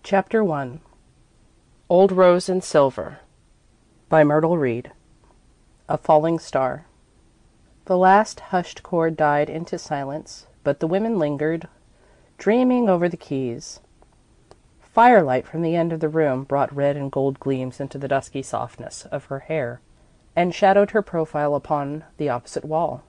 Chapter 1 Old Rose in Silver by Myrtle Reed. A Falling Star. The last hushed chord died into silence, but the women lingered, dreaming over the keys. Firelight from the end of the room brought red and gold gleams into the dusky softness of her hair, and shadowed her profile upon the opposite wall.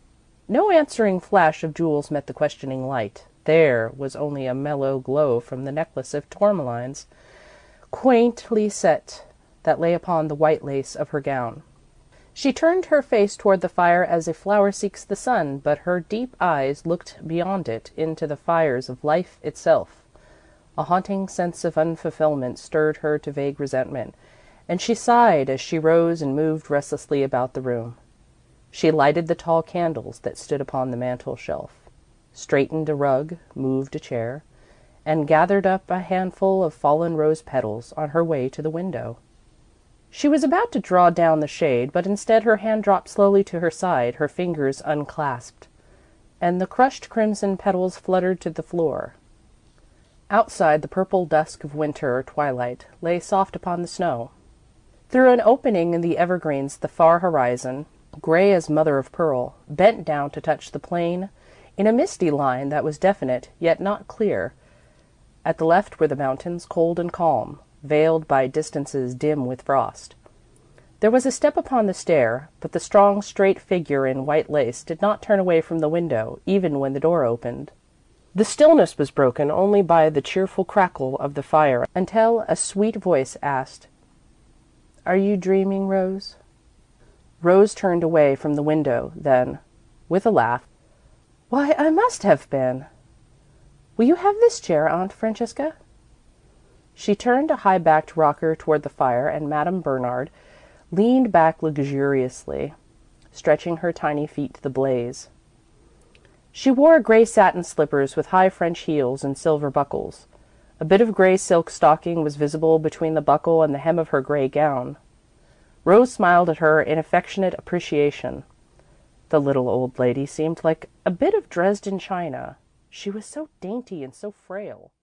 No answering flash of jewels met the questioning light. There was only a mellow glow from the necklace of tourmalines, quaintly set, that lay upon the white lace of her gown. She turned her face toward the fire as a flower seeks the sun, but her deep eyes looked beyond it into the fires of life itself. A haunting sense of unfulfillment stirred her to vague resentment, and she sighed as she rose and moved restlessly about the room. She lighted the tall candles that stood upon the mantel shelf, straightened a rug, moved a chair, and gathered up a handful of fallen rose petals on her way to the window. She was about to draw down the shade, but instead her hand dropped slowly to her side, her fingers unclasped, and the crushed crimson petals fluttered to the floor. Outside, the purple dusk of winter twilight lay soft upon the snow. Through an opening in the evergreens, the far horizon, gray as mother of pearl, bent down to touch the plain in a misty line that was definite, yet not clear. At the left were the mountains, cold and calm, veiled by distances dim with frost. There was a step upon the stair, but the strong, straight figure in white lace did not turn away from the window, even when the door opened. The stillness was broken only by the cheerful crackle of the fire, until a sweet voice asked, "Are you dreaming, Rose?" Rose turned away from the window, then, with a laugh, "Why, I must have been. Will you have this chair, Aunt Francesca?" She turned a high-backed rocker toward the fire, and Madame Bernard leaned back luxuriously, stretching her tiny feet to the blaze. She wore gray satin slippers with high French heels and silver buckles. A bit of gray silk stocking was visible between the buckle and the hem of her gray gown. Rose smiled at her in affectionate appreciation. The little old lady seemed like a bit of Dresden china. She was so dainty and so frail.